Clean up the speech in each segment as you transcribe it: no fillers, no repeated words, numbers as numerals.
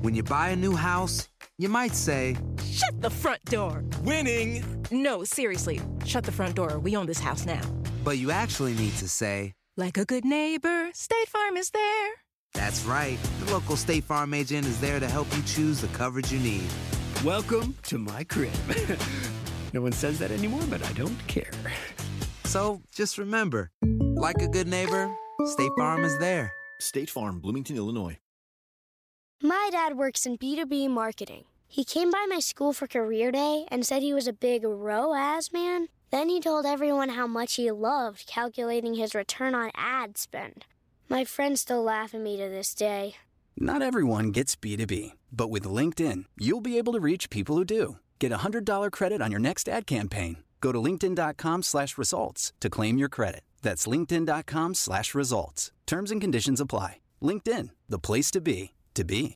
When you buy a new house, you might say, "Shut the front door." Winning! No, seriously, shut the front door. We own this house now. but you actually need to say, "Like a good neighbor, State Farm is there." That's right. The local State Farm agent is there to help you choose the coverage you need. Welcome to my crib. No one says that anymore, but I don't care. So just remember, like a good neighbor, State Farm is there. State Farm, Bloomington, Illinois. My dad works in B2B marketing. He came by my school for career day and said he was a big ROAS man. Then he told everyone how much he loved calculating his return on ad spend. My friends still laugh at me to this day. Not everyone gets B2B, but with LinkedIn, you'll be able to reach people who do. Get a $100 credit on your next ad campaign. Go to linkedin.com/results to claim your credit. That's linkedin.com/results. Terms and conditions apply. LinkedIn, the place to be, to be.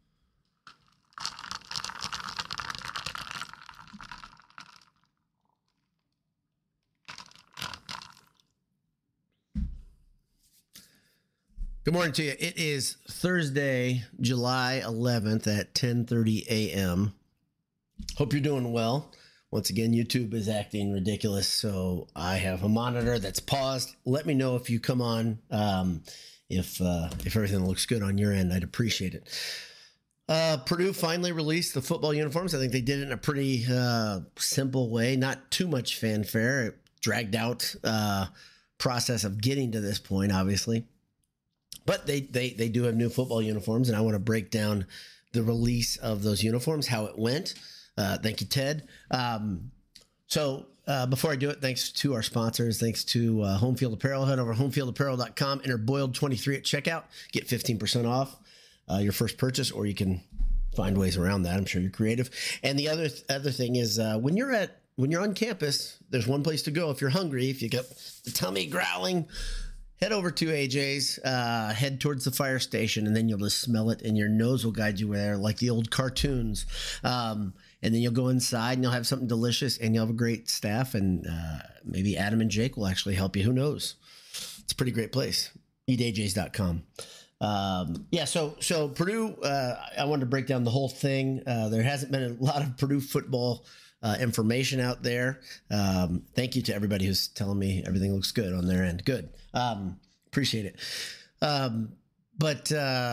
Good morning to you. It is Thursday, July 11th at 10:30 a.m. Hope you're doing well. Once again, YouTube is acting ridiculous, so I have a monitor that's paused. Let me know if you come on, if everything looks good on your end. I'd appreciate it. Purdue finally released the football uniforms. I think they did it in a pretty simple way, not too much fanfare. It dragged out process of getting to this point, obviously. But they do have new football uniforms, and I want to break down the release of those uniforms, how it went. Thank you, Ted. So before I do it, thanks to our sponsors. Thanks to Homefield Apparel. Head over to homefieldapparel.com. Enter Boiled23 at checkout. Get 15% off your first purchase, or you can find ways around that. I'm sure you're creative. And the other thing is when you're on campus, there's one place to go if you're hungry. If you get the tummy growling, head over to AJ's, head towards the fire station, and then you'll just smell it, and your nose will guide you there like the old cartoons. And then you'll go inside, and you'll have something delicious, and you'll have a great staff, and maybe Adam and Jake will actually help you. Who knows? It's a pretty great place. EatAJ's.com. So Purdue, I wanted to break down the whole thing. There hasn't been a lot of Purdue football information out there. Thank you to everybody who's telling me everything looks good on their end. Good. Appreciate it. But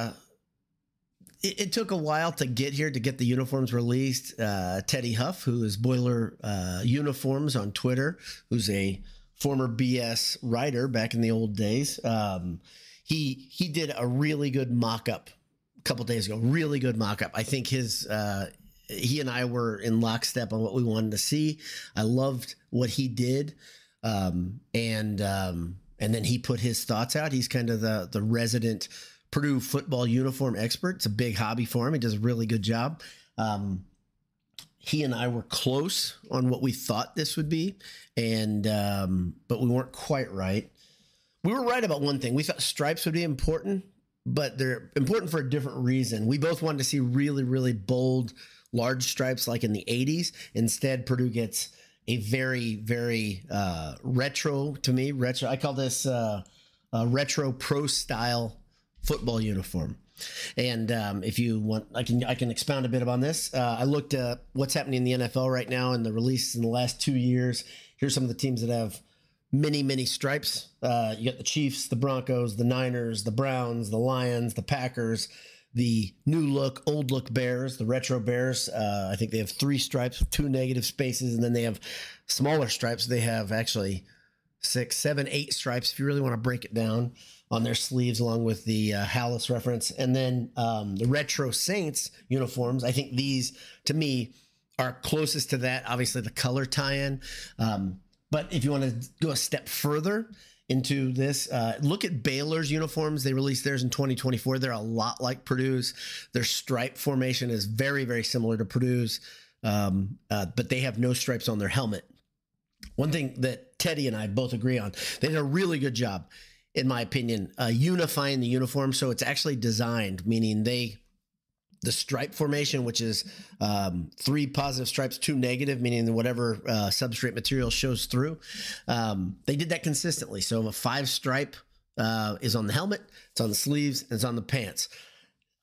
it took a while to get here, to get the uniforms released. Teddy Huff, who is Boiler Uniforms on Twitter, who's a former BS writer back in the old days. He did a really good mock-up a couple days ago. Really good mock-up. I think he and I were in lockstep on what we wanted to see. I loved what he did. And then he put his thoughts out. He's kind of the resident Purdue football uniform expert. It's a big hobby for him. He does a really good job. He and I were close on what we thought this would be. But we weren't quite right. We were right about one thing. We thought stripes would be important, but they're important for a different reason. We both wanted to see really, really bold, large stripes like in the 80s. Instead, Purdue gets a very, very retro, to me, retro. I call this a retro pro style football uniform. And if you want, I can expound a bit upon this. I looked at what's happening in the NFL right now and the releases in the last 2 years. Here's some of the teams that have many, many stripes. You got the Chiefs, the Broncos, the Niners, the Browns, the Lions, the Packers, the new look, old look Bears, the retro Bears. I think they have 3 stripes with 2 negative spaces, and then they have smaller stripes. They have actually 6, 7, 8 stripes if you really want to break it down on their sleeves, along with the Hallis reference. And then the retro Saints uniforms. I think these, to me, are closest to that. Obviously, the color tie-in. But if you want to go a step further into this, look at Baylor's uniforms. They released theirs in 2024. They're a lot like Purdue's. Their stripe formation is very, very similar to Purdue's, but they have no stripes on their helmet. One thing that Teddy and I both agree on, they did a really good job, in my opinion, unifying the uniform. So it's actually designed, meaning the stripe formation, which is 3 positive stripes, 2 negative, meaning whatever substrate material shows through. They did that consistently. So a 5 stripe is on the helmet, it's on the sleeves, and it's on the pants.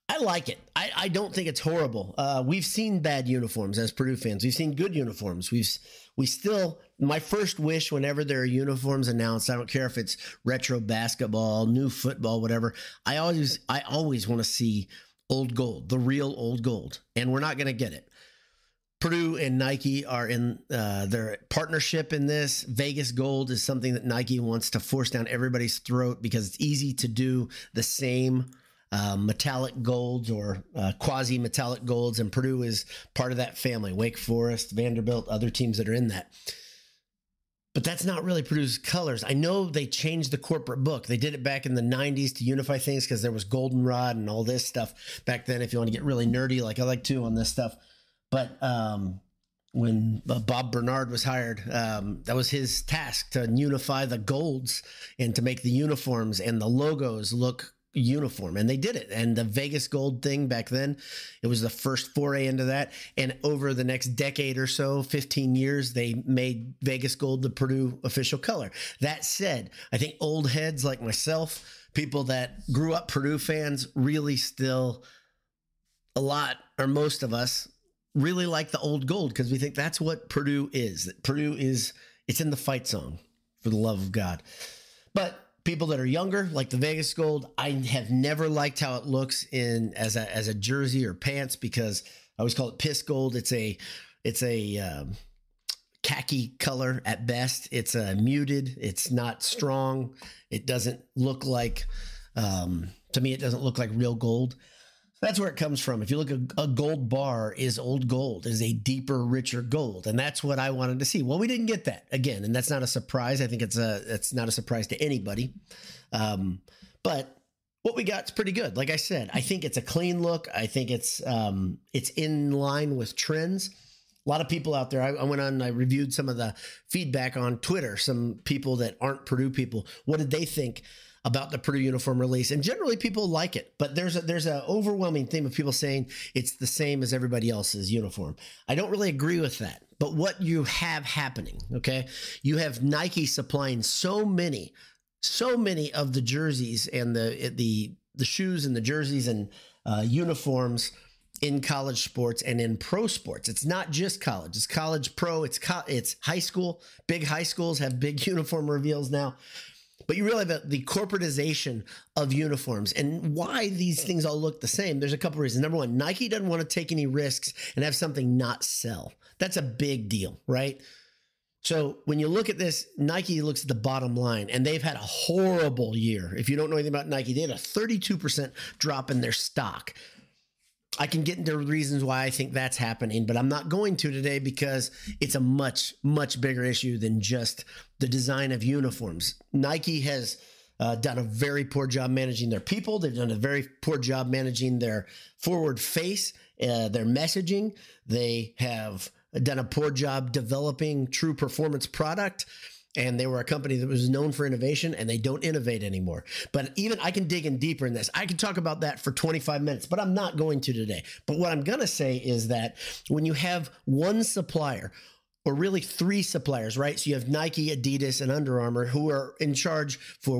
I like it. I don't think it's horrible. We've seen bad uniforms as Purdue fans. We've seen good uniforms. My first wish whenever there are uniforms announced, I don't care if it's retro basketball, new football, whatever. I always want to see old gold, the real old gold. And we're not going to get it. Purdue and Nike are in their partnership in this. Vegas gold is something that Nike wants to force down everybody's throat because it's easy to do the same metallic golds or quasi-metallic golds, and Purdue is part of that family. Wake Forest, Vanderbilt, other teams that are in that. But that's not really Purdue's colors. I know they changed the corporate book. They did it back in the 90s to unify things because there was goldenrod and all this stuff back then, if you want to get really nerdy like I like to on this stuff. But when Bob Bernard was hired, that was his task, to unify the golds and to make the uniforms and the logos look uniform. And they did it. And the Vegas gold thing back then, it was the first foray into that. And over the next decade or so, 15 years, they made Vegas gold the Purdue official color. That said, I think old heads like myself, people that grew up Purdue fans, really still, a lot or most of us, really like the old gold because we think that's what Purdue is. That Purdue is, it's in the fight song, for the love of God. But people that are younger, like the Vegas gold, I have never liked how it looks in as a jersey or pants because I always call it piss gold. It's a khaki color at best. It's muted. It's not strong. It doesn't look like, to me, it doesn't look like real gold. That's where it comes from. If you look, a gold bar is old gold, is a deeper, richer gold. And that's what I wanted to see. Well, we didn't get that again. And that's not a surprise. I think it's not a surprise to anybody. But what we got is pretty good. Like I said, I think it's a clean look. I think it's in line with trends. A lot of people out there, I went on, I reviewed some of the feedback on Twitter, some people that aren't Purdue people. What did they think about the Purdue uniform release? And generally people like it, but there's an overwhelming theme of people saying it's the same as everybody else's uniform. I don't really agree with that, but what you have happening, okay, you have Nike supplying so many of the jerseys and the shoes and the jerseys and uniforms in college sports and in pro sports. It's not just college, it's college, pro, it's high school. Big high schools have big uniform reveals now. But you realize that the corporatization of uniforms and why these things all look the same, there's a couple reasons. Number one, Nike doesn't want to take any risks and have something not sell. That's a big deal, right? So when you look at this, Nike looks at the bottom line, and they've had a horrible year. If you don't know anything about Nike, they had a 32% drop in their stock. I can get into reasons why I think that's happening, but I'm not going to today because it's a much, much bigger issue than just the design of uniforms. Nike has done a very poor job managing their people. They've done a very poor job managing their forward face, their messaging. They have done a poor job developing true performance product. And they were a company that was known for innovation, and they don't innovate anymore. But even I can dig in deeper in this. I can talk about that for 25 minutes, but I'm not going to today. But what I'm going to say is that when you have one supplier, or really three suppliers, right? So you have Nike, Adidas, and Under Armour, who are in charge for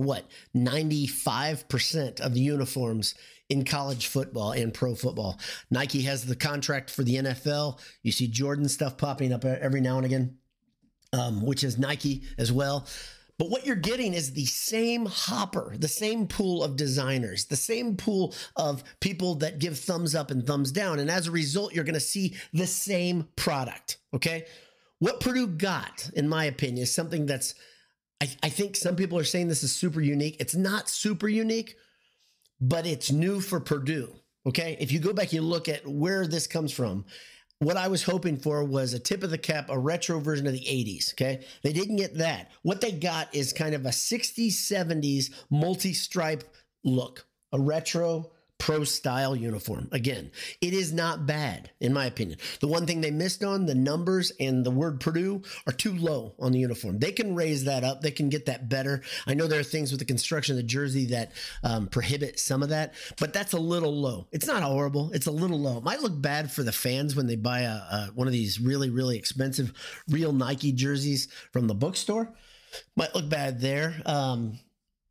95% of the uniforms in college football and pro football. Nike has the contract for the NFL. You see Jordan stuff popping up every now and again. Which is Nike as well. But what you're getting is the same hopper, the same pool of designers, the same pool of people that give thumbs up and thumbs down. And as a result, you're going to see the same product. Okay. What Purdue got, in my opinion, is something that's, I think some people are saying this is super unique. It's not super unique, but it's new for Purdue. Okay. If you go back, you look at where this comes from. What I was hoping for was a tip of the cap, a retro version of the 80s, okay? They didn't get that. What they got is kind of a 60s, 70s multi-stripe look, a retro pro-style uniform. Again, it is not bad, in my opinion. The one thing they missed on, the numbers and the word Purdue are too low on the uniform. They can raise that up. They can get that better. I know there are things with the construction of the jersey that prohibit some of that, but that's a little low. It's not horrible. It's a little low. It might look bad for the fans when they buy one of these really, really expensive real Nike jerseys from the bookstore. Might look bad there.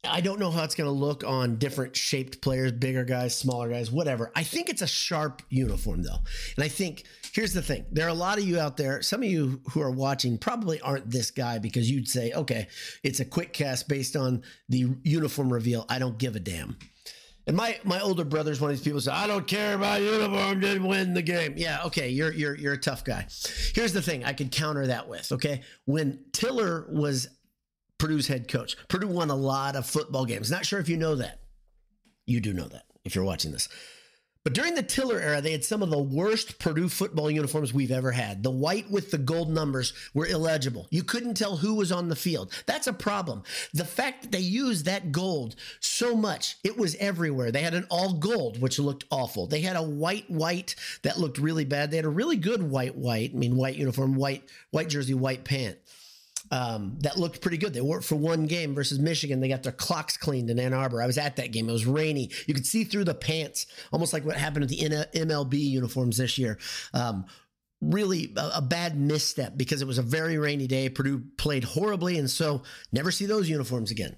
I don't know how it's going to look on different shaped players, bigger guys, smaller guys, whatever. I think it's a sharp uniform, though. And I think, here's the thing. There are a lot of you out there, some of you who are watching probably aren't this guy because you'd say, okay, it's a quick cast based on the uniform reveal. I don't give a damn. And my older brother's one of these people who say, I don't care about uniform, didn't win the game. Yeah, okay, you're a tough guy. Here's the thing I could counter that with, okay? When Tiller was Purdue's head coach, Purdue won a lot of football games. Not sure if you know that. You do know that if you're watching this. But during the Tiller era, they had some of the worst Purdue football uniforms we've ever had. The white with the gold numbers were illegible. You couldn't tell who was on the field. That's a problem. The fact that they used that gold so much, it was everywhere. They had an all gold, which looked awful. They had a white that looked really bad. They had a really good white, I mean, white uniform, white jersey, white pant. That looked pretty good. They wore it for one game versus Michigan. They got their clocks cleaned in Ann Arbor. I was at that game. It was rainy. You could see through the pants, almost like what happened with the MLB uniforms this year. Really a bad misstep because it was a very rainy day. Purdue played horribly, and so never see those uniforms again.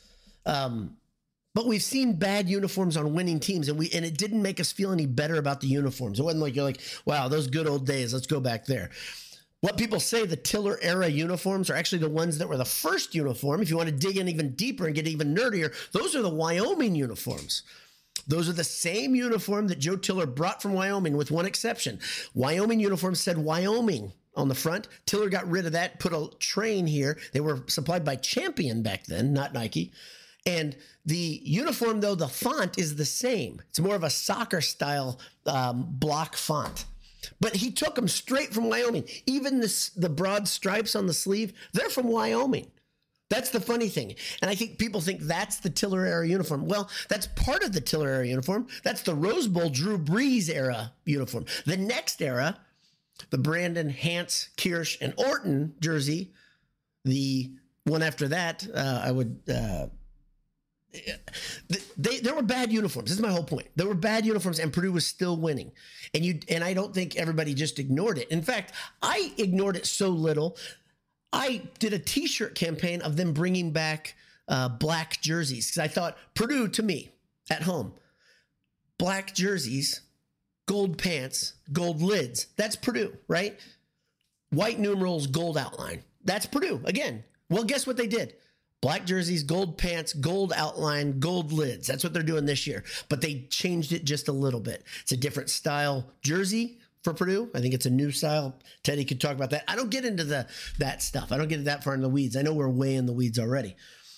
But we've seen bad uniforms on winning teams, and it didn't make us feel any better about the uniforms. It wasn't like you're like, wow, those good old days. Let's go back there. What people say the Tiller era uniforms are actually the ones that were the first uniform. If you want to dig in even deeper and get even nerdier, those are the Wyoming uniforms. Those are the same uniform that Joe Tiller brought from Wyoming with one exception. Wyoming uniforms said Wyoming on the front. Tiller got rid of that, put a train here. They were supplied by Champion back then, not Nike. And the uniform, though, the font is the same. It's more of a soccer style block font. But he took them straight from Wyoming. Even the broad stripes on the sleeve, they're from Wyoming. That's the funny thing. And I think people think that's the Tiller era uniform. Well, that's part of the Tiller era uniform. That's the Rose Bowl Drew Brees era uniform. The next era, the Brandon, Hance, Kirsch, and Orton jersey, the one after that, there were bad uniforms. This is my whole point. There were bad uniforms, and Purdue was still winning. And I don't think everybody just ignored it. In fact, I ignored it so little. I did a T-shirt campaign of them bringing back black jerseys because I thought Purdue, to me, at home, black jerseys, gold pants, gold lids. That's Purdue, right? White numerals, gold outline. That's Purdue again. Well, guess what they did? Black jerseys, gold pants, gold outline, gold lids. That's what they're doing this year. But they changed it just a little bit. It's a different style jersey for Purdue. I think it's a new style. Teddy could talk about that. I don't get into that stuff. I don't get that far in the weeds. I know we're way in the weeds already.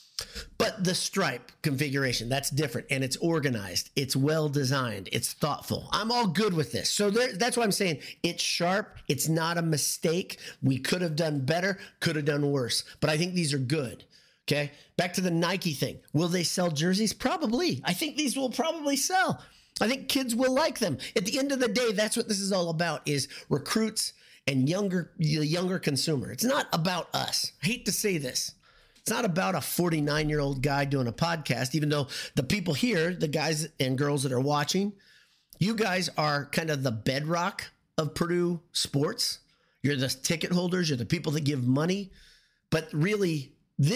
But the stripe configuration, that's different. And it's organized. It's well designed. It's thoughtful. I'm all good with this. So that's why I'm saying it's sharp. It's not a mistake. We could have done better, could have done worse. But I think these are good. Okay, back to the Nike thing. Will they sell jerseys? Probably. I think these will probably sell. I think kids will like them. At the end of the day, that's what this is all about, is recruits and younger consumer. It's not about us. I hate to say this. It's not about a 49-year-old guy doing a podcast, even though the people here, the guys and girls that are watching, you guys are kind of the bedrock of Purdue sports. You're the ticket holders. You're the people that give money. But really,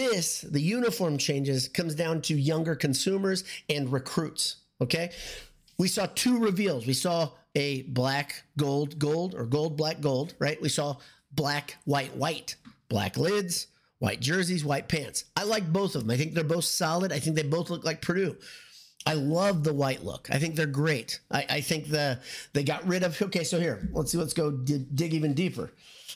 the uniform changes comes down to younger consumers and recruits, okay? We saw two reveals. We saw a black, gold, or gold, black, gold, right? We saw black, white, black lids, white jerseys, white pants. I like both of them. I think they're both solid. I think they both look like Purdue. I love the white look. I think they're great. I think they got rid of, okay, so here, let's go dig even deeper.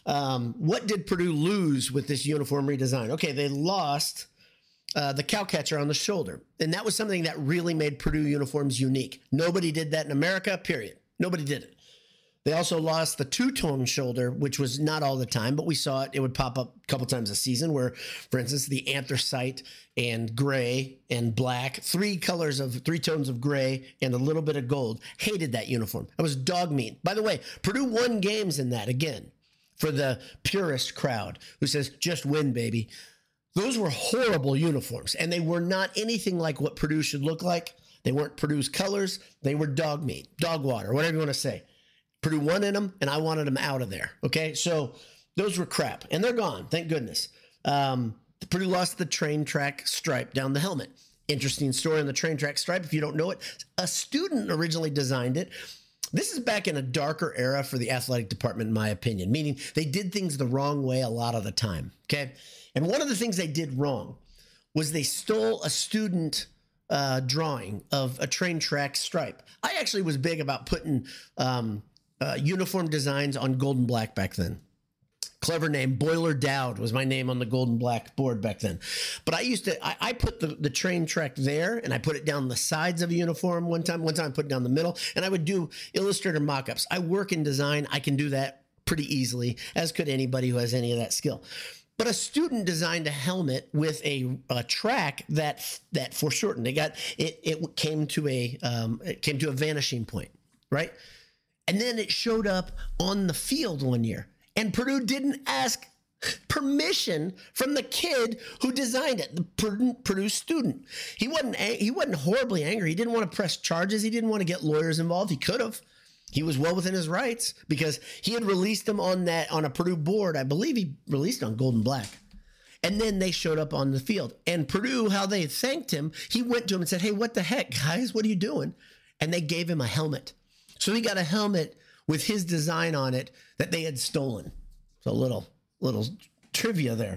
What did Purdue lose with this uniform redesign? Okay, they lost the cow catcher on the shoulder. And that was something that really made Purdue uniforms unique. Nobody did that in America, period. Nobody did it. They also lost the two-tone shoulder, which was not all the time, but we saw it. It would pop up a couple times a season where, for instance, the anthracite and gray and black, three tones of gray and a little bit of gold. Hated that uniform. It was dog meat. By the way, Purdue won games in that again. For the purist crowd who says, just win, baby. Those were horrible uniforms, and they were not anything like what Purdue should look like. They weren't Purdue's colors. They were dog meat, dog water, whatever you want to say. Purdue won in them, and I wanted them out of there, okay? So those were crap, and they're gone, thank goodness. Purdue lost the train track stripe down the helmet. Interesting story on the train track stripe. If you don't know it, a student originally designed it. This is back in a darker era for the athletic department, in my opinion, meaning they did things the wrong way a lot of the time. Okay. And one of the things they did wrong was they stole a student drawing of a train track stripe. I actually was big about putting uniform designs on gold and black back then. Clever name. Boiler Dowd was my name on the gold and black board back then. But I put the train track there, and I put it down the sides of a uniform one time I put it down the middle, and I would do Illustrator mock-ups. I work in design. I can do that pretty easily, as could anybody who has any of that skill. But a student designed a helmet with a track that foreshortened. It came to a vanishing point, right? And then it showed up on the field one year. And Purdue didn't ask permission from the kid who designed it, the Purdue student. He wasn't horribly angry. He didn't want to press charges. He didn't want to get lawyers involved. He could have. He was well within his rights because he had released them on a Purdue board. I believe he released it on gold and black. And then they showed up on the field. And Purdue, how they thanked him, he went to him and said, "Hey, what the heck, guys? What are you doing?" And they gave him a helmet. So he got a helmet with his design on it that they had stolen. So a little trivia there.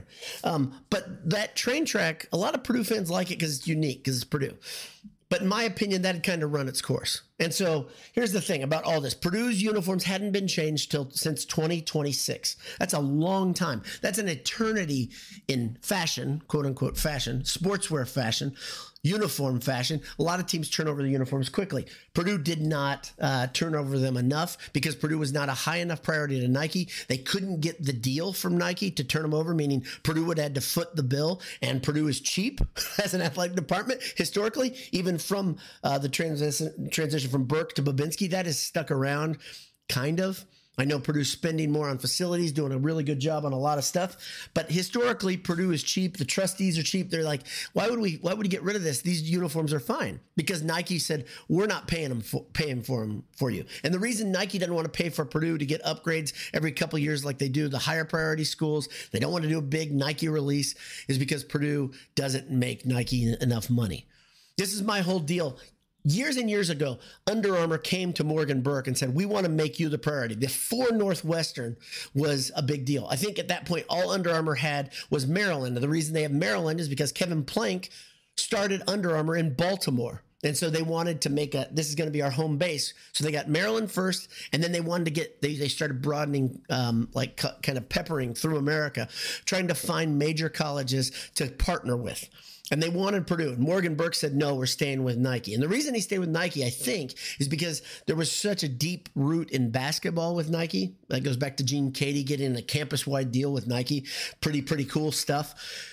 But that train track, a lot of Purdue fans like it because it's unique, because it's Purdue. But in my opinion, that had kind of run its course. And so here's the thing about all this. Purdue's uniforms hadn't been changed since 2026. That's a long time. That's an eternity in fashion, quote unquote fashion, sportswear fashion, uniform fashion. A lot of teams turn over the uniforms quickly. Purdue did not turn over them enough because Purdue was not a high enough priority to Nike. They couldn't get the deal from Nike to turn them over, meaning Purdue would have had to foot the bill, and Purdue is cheap as an athletic department historically, even from the transition from Burke to Babinski. That has stuck around, kind of. I know Purdue's spending more on facilities, doing a really good job on a lot of stuff. But historically, Purdue is cheap. The trustees are cheap. They're like, why would we get rid of this? These uniforms are fine. Because Nike said, we're not paying for them for you. And the reason Nike doesn't want to pay for Purdue to get upgrades every couple of years like they do the higher priority schools, they don't want to do a big Nike release, is because Purdue doesn't make Nike enough money. This is my whole deal. Years and years ago, Under Armour came to Morgan Burke and said, "We want to make you the priority." Before Northwestern was a big deal. I think at that point, all Under Armour had was Maryland. And the reason they have Maryland is because Kevin Plank started Under Armour in Baltimore. And so they wanted to make this is going to be our home base. So they got Maryland first, and then they wanted to they started broadening, kind of peppering through America, trying to find major colleges to partner with. And they wanted Purdue. And Morgan Burke said, "No, we're staying with Nike." And the reason he stayed with Nike, I think, is because there was such a deep root in basketball with Nike. That goes back to Gene Katie getting a campus-wide deal with Nike. Pretty cool stuff.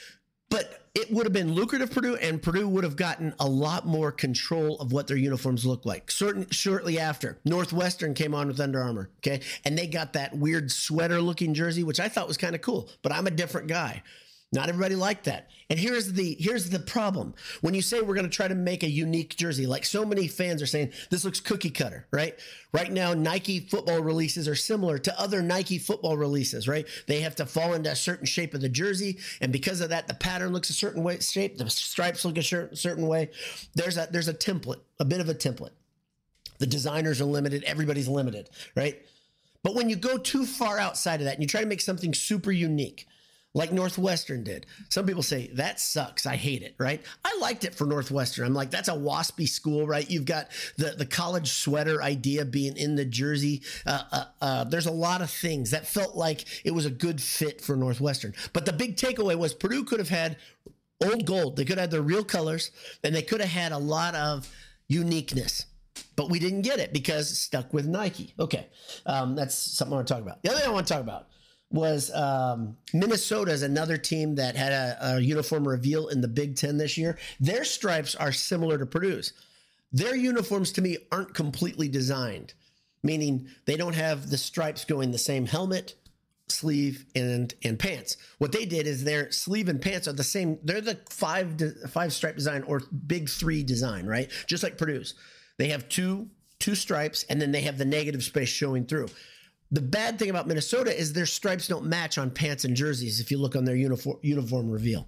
But it would have been lucrative for Purdue, and Purdue would have gotten a lot more control of what their uniforms look like. Shortly after, Northwestern came on with Under Armour, okay? And they got that weird sweater-looking jersey, which I thought was kind of cool. But I'm a different guy. Not everybody liked that. And here's the problem. When you say we're going to try to make a unique jersey, like so many fans are saying, this looks cookie cutter, right? Right now, Nike football releases are similar to other Nike football releases, right? They have to fall into a certain shape of the jersey. And because of that, the pattern looks a certain shape. The stripes look a certain way. There's a template, a bit of a template. The designers are limited. Everybody's limited, right? But when you go too far outside of that and you try to make something super unique, like Northwestern did. Some people say, that sucks. I hate it, right? I liked it for Northwestern. I'm like, that's a waspy school, right? You've got the college sweater idea being in the jersey. There's a lot of things that felt like it was a good fit for Northwestern. But the big takeaway was Purdue could have had old gold. They could have had their real colors, and they could have had a lot of uniqueness. But we didn't get it because it's stuck with Nike. Okay, that's something I want to talk about. The other thing I want to talk about was Minnesota is another team that had a uniform reveal in the Big Ten this year. Their stripes are similar to Purdue's. Their uniforms, to me, aren't completely designed, meaning they don't have the stripes going the same helmet, sleeve, and pants. What they did is their sleeve and pants are the same. They're the five stripe design or big three design, right? Just like Purdue's. They have two stripes, and then they have the negative space showing through. The bad thing about Minnesota is their stripes don't match on pants and jerseys if you look on their uniform reveal.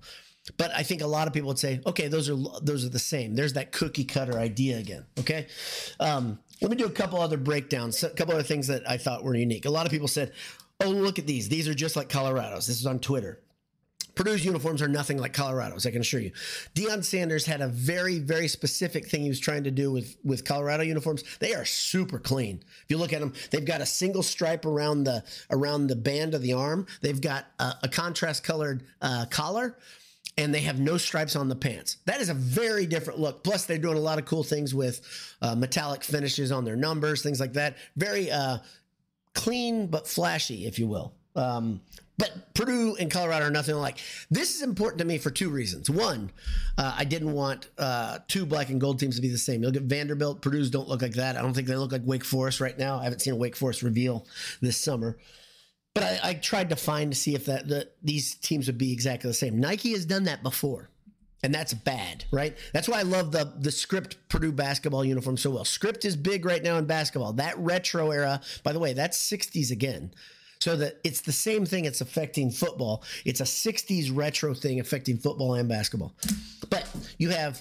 But I think a lot of people would say, okay, those are the same. There's that cookie cutter idea again. Okay. Let me do a couple other breakdowns, a couple other things that I thought were unique. A lot of people said, oh, look at these. These are just like Colorado's. This is on Twitter. Purdue's uniforms are nothing like Colorado's, I can assure you. Deion Sanders had a very, very specific thing he was trying to do with Colorado uniforms. They are super clean. If you look at them, they've got a single stripe around the band of the arm. They've got a contrast colored collar, and they have no stripes on the pants. That is a very different look. Plus, they're doing a lot of cool things with metallic finishes on their numbers, things like that. Very clean but flashy, if you will. But Purdue and Colorado are nothing alike. This is important to me for two reasons. One, I didn't want two black and gold teams to be the same. You look at Vanderbilt, Purdue's don't look like that. I don't think they look like Wake Forest right now. I haven't seen a Wake Forest reveal this summer. But I tried to find to see if these teams would be exactly the same. Nike has done that before, and that's bad, right? That's why I love the Script Purdue basketball uniform so well. Script is big right now in basketball. That retro era, by the way, that's 60s again. So that it's the same thing. It's affecting football. It's a 60s retro thing affecting football and basketball. But you have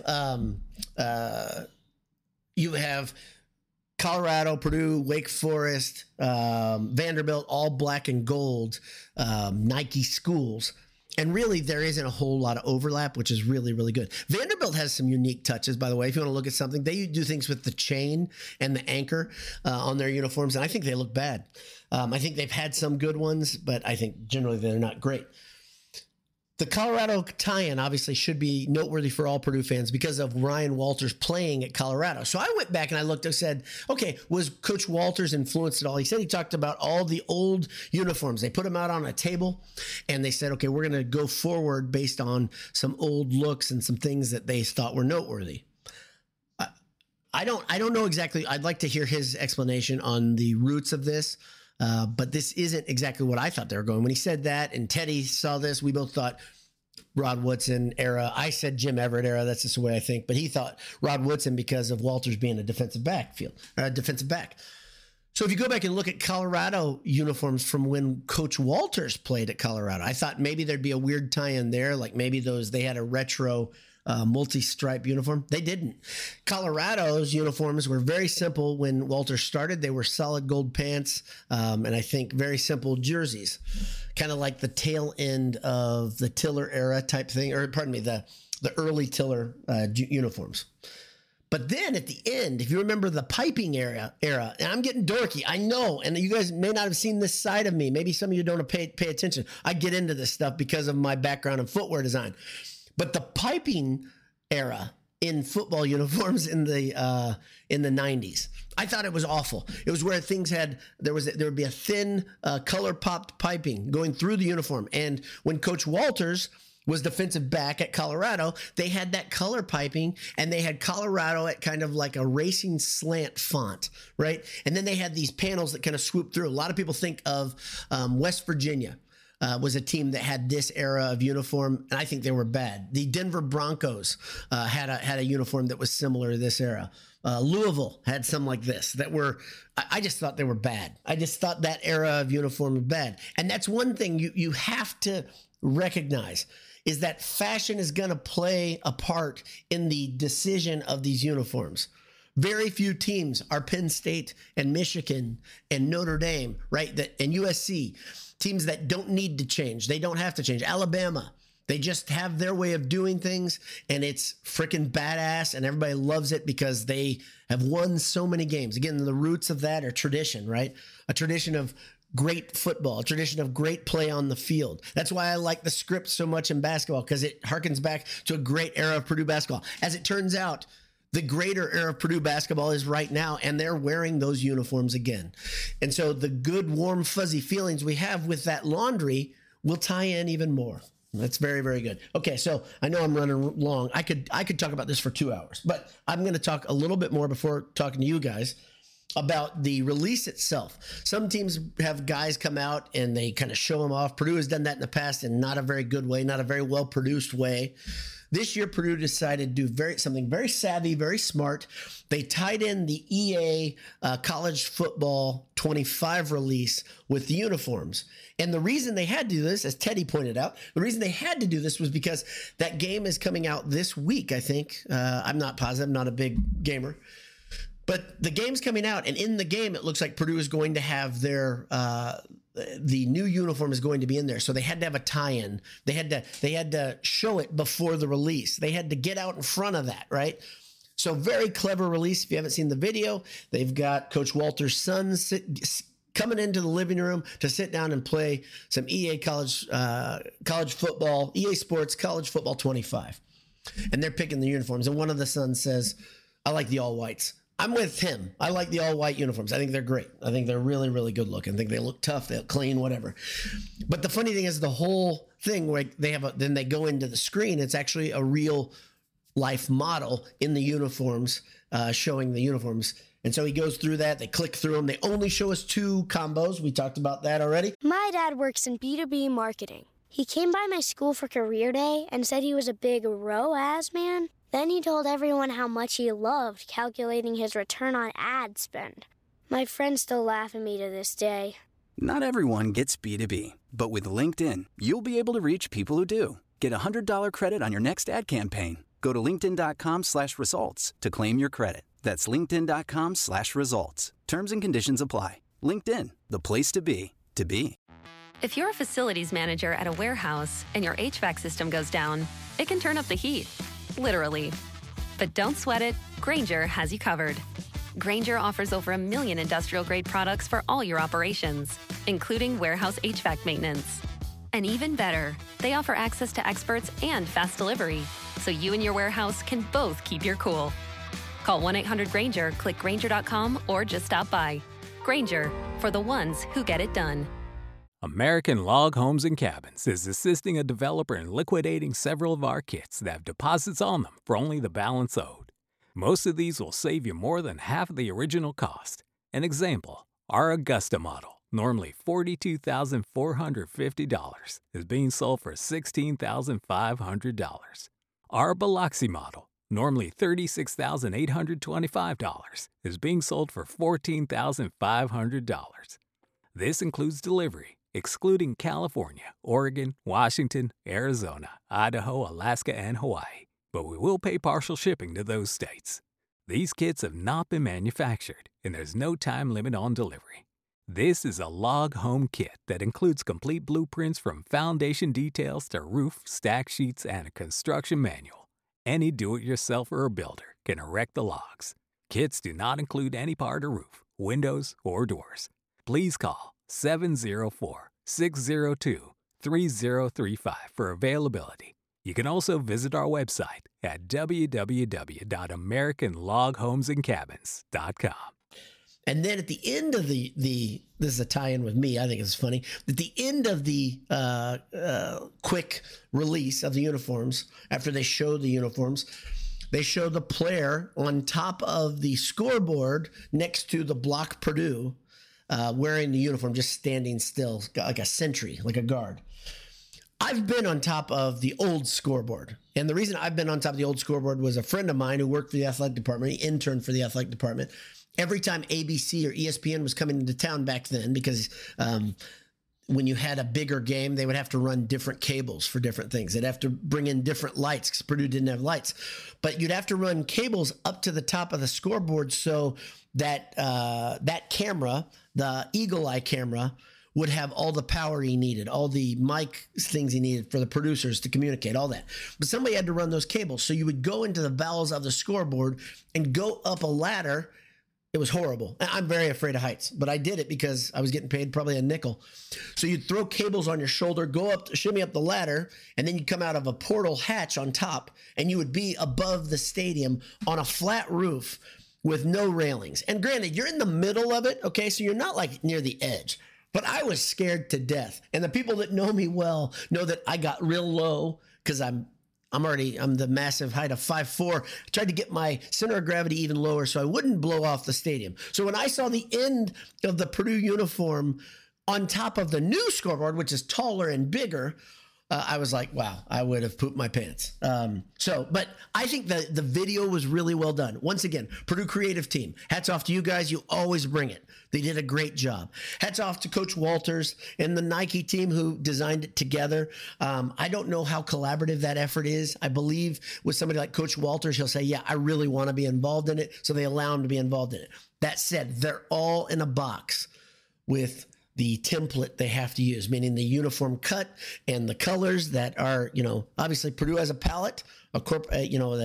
Colorado, Purdue, Wake Forest, Vanderbilt, all black and gold Nike schools. And really, there isn't a whole lot of overlap, which is really, really good. Vanderbilt has some unique touches, by the way. If you want to look at something, they do things with the chain and the anchor on their uniforms, and I think they look bad. I think they've had some good ones, but I think generally they're not great. The Colorado tie-in obviously should be noteworthy for all Purdue fans because of Ryan Walters playing at Colorado. So I went back and I looked and said, okay, was Coach Walters influenced at all? He said he talked about all the old uniforms. They put them out on a table and they said, okay, we're going to go forward based on some old looks and some things that they thought were noteworthy. I don't know exactly. I'd like to hear his explanation on the roots of this. But this isn't exactly what I thought they were going. When he said that and Teddy saw this, we both thought Rod Woodson era. I said Jim Everett era. That's just the way I think. But he thought Rod Woodson because of Walters being a defensive back. So if you go back and look at Colorado uniforms from when Coach Walters played at Colorado, I thought maybe there'd be a weird tie-in there. Like maybe they had a retro multi-stripe uniform. They didn't. Colorado's uniforms were very simple when Walter started. They were solid gold pants, and I think very simple jerseys, kind of like the tail end of the Tiller era type thing, or pardon me, the early Tiller uniforms. But then at the end, if you remember the piping era, and I'm getting dorky, I know, and you guys may not have seen this side of me. Maybe some of you don't pay attention. I get into this stuff because of my background in footwear design. But the piping era in football uniforms in the 90s, I thought it was awful. It was where things there would be a thin color popped piping going through the uniform. And when Coach Walters was defensive back at Colorado, they had that color piping and they had Colorado at kind of like a racing slant font, right? And then they had these panels that kind of swoop through. A lot of people think of West Virginia. Was a team that had this era of uniform, and I think they were bad. The Denver Broncos had a uniform that was similar to this era. Louisville had some like this that were, I just thought they were bad. I just thought that era of uniform was bad. And that's one thing you have to recognize is that fashion is going to play a part in the decision of these uniforms. Very few teams are Penn State and Michigan and Notre Dame, right? And USC. Teams that don't need to change. They don't have to change. Alabama, they just have their way of doing things, and it's freaking badass, and everybody loves it because they have won so many games. Again, the roots of that are tradition, right? A tradition of great football, a tradition of great play on the field. That's why I like the script so much in basketball, because it harkens back to a great era of Purdue basketball. As it turns out, the greater era of Purdue basketball is right now, and they're wearing those uniforms again. And so the good, warm, fuzzy feelings we have with that laundry will tie in even more. That's very, very good. Okay, so I know I'm running long. I could talk about this for 2 hours, but I'm going to talk a little bit more before talking to you guys about the release itself. Some teams have guys come out and they kind of show them off. Purdue has done that in the past in not a very good way, not a very well-produced way. This year, Purdue decided to do something very savvy, very smart. They tied in the EA College Football 25 release with the uniforms. And the reason they had to do this, as Teddy pointed out, the reason they had to do this was because that game is coming out this week, I think. I'm not positive. I'm not a big gamer. But the game's coming out, and in the game, it looks like Purdue is going to have their the new uniform is going to be in there. So they had to have a tie-in. They had to show it before the release. They had to get out in front of that, right? So very clever release. If you haven't seen the video, they've got Coach Walter's son coming into the living room to sit down and play some EA college football, EA Sports College Football 25. And they're picking the uniforms. And one of the sons says, I like the all whites. I'm with him. I like the all-white uniforms. I think they're great. I think they're really, really good looking. I think they look tough. They look clean, whatever. But the funny thing is the whole thing where then they go into the screen, it's actually a real life model in the uniforms, showing the uniforms. And so he goes through that. They click through them. They only show us 2 combos. We talked about that already. My dad works in B2B marketing. He came by my school for career day and said he was a big ROAS man. Then he told everyone how much he loved calculating his return on ad spend. My friends still laugh at me to this day. Not everyone gets B2B, but with LinkedIn, you'll be able to reach people who do. Get a $100 credit on your next ad campaign. Go to linkedin.com/results to claim your credit. That's linkedin.com/results. Terms and conditions apply. LinkedIn, the place to be, to be. If you're a facilities manager at a warehouse and your HVAC system goes down, it can turn up the heat. Literally. But don't sweat it. Grainger has you covered. Grainger offers over 1 million industrial-grade products for all your operations, including warehouse HVAC maintenance. And even better, they offer access to experts and fast delivery, so you and your warehouse can both keep your cool. Call 1-800-GRAINGER, click Grainger.com, or just stop by. Grainger, for the ones who get it done. American Log Homes and Cabins is assisting a developer in liquidating several of our kits that have deposits on them for only the balance owed. Most of these will save you more than half of the original cost. An example, our Augusta model, normally $42,450, is being sold for $16,500. Our Biloxi model, normally $36,825, is being sold for $14,500. This includes delivery, excluding California, Oregon, Washington, Arizona, Idaho, Alaska, and Hawaii. But we will pay partial shipping to those states. These kits have not been manufactured, and there's no time limit on delivery. This is a log home kit that includes complete blueprints from foundation details to roof, stack sheets, and a construction manual. Any do-it-yourselfer or builder can erect the logs. Kits do not include any part or roof, windows, or doors. Please call 704-602-3035 for availability. You can also visit our website at www.americanloghomesandcabins.com. And then at the end of the this is a tie-in with me, I think it's funny. At the end of the quick release of the uniforms, after they show the uniforms, they show the player on top of the scoreboard next to the block Purdue, wearing the uniform, just standing still, like a sentry, like a guard. I've been on top of the old scoreboard. And the reason I've been on top of the old scoreboard was a friend of mine who worked for the athletic department. He interned for the athletic department. Every time ABC or ESPN was coming into town back then, because when you had a bigger game, they would have to run different cables for different things. They'd have to bring in different lights because Purdue didn't have lights. But you'd have to run cables up to the top of the scoreboard so that that camera, the Eagle Eye camera, would have all the power he needed, all the mic things he needed for the producers to communicate, all that. But somebody had to run those cables. So you would go into the bowels of the scoreboard and go up a ladder. It was horrible. I'm very afraid of heights, but I did it because I was getting paid probably a nickel. So you'd throw cables on your shoulder, go up, shimmy up the ladder, and then you'd come out of a portal hatch on top, and you would be above the stadium on a flat roof with no railings. And granted, you're in the middle of it, okay? So you're not like near the edge. But I was scared to death. And the people that know me well know that I got real low because I'm the massive height of 5'4". I tried to get my center of gravity even lower so I wouldn't blow off the stadium. So when I saw the end of the Purdue uniform on top of the new scoreboard, which is taller and bigger, I was like, wow, I would have pooped my pants. But I think the video was really well done. Once again, Purdue creative team. Hats off to you guys. You always bring it. They did a great job. Hats off to Coach Walters and the Nike team who designed it together. I don't know how collaborative that effort is. I believe with somebody like Coach Walters, he'll say, yeah, I really want to be involved in it. So they allow him to be involved in it. That said, they're all in a box with the template they have to use, meaning the uniform cut and the colors that are, obviously Purdue has a palette, a corporate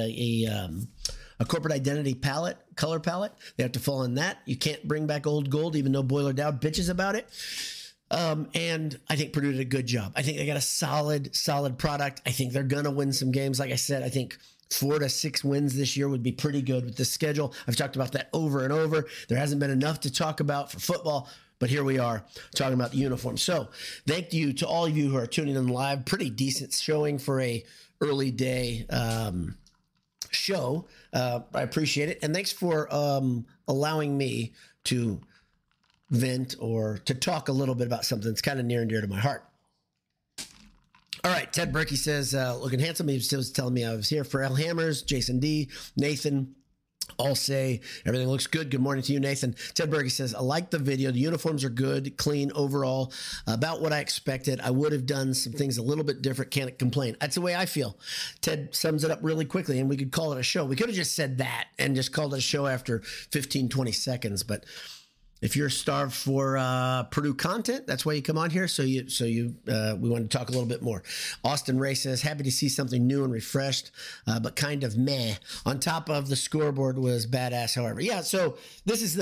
identity palette, color palette. They have to fall in that. You can't bring back old gold, even though Boiler Dowd bitches about it. And I think Purdue did a good job. I think they got a solid product. I think they're going to win some games. Like I said, I think 4 to 6 wins this year would be pretty good with the schedule. I've talked about that over and over. There hasn't been enough to talk about for football. But here we are talking about the uniform. So thank you to all of you who are tuning in live. Pretty decent showing for a early day show. I appreciate it. And thanks for allowing me to vent or to talk a little bit about something that's kind of near and dear to my heart. All right. Ted Berkey says, looking handsome. He was telling me I was here. Pharrell Hammers, Jason D, Nathan, all say everything looks good. Good morning to you, Nathan. Ted Berge says, I like the video. The uniforms are good, clean overall, about what I expected. I would have done some things a little bit different. Can't complain. That's the way I feel. Ted sums it up really quickly, and we could call it a show. We could have just said that and just called it a show after 15, 20 seconds. But if you're starved for Purdue content, that's why you come on here. So we want to talk a little bit more. Austin Ray says, happy to see something new and refreshed, but kind of meh. On top of the scoreboard was badass, however. Yeah, so this is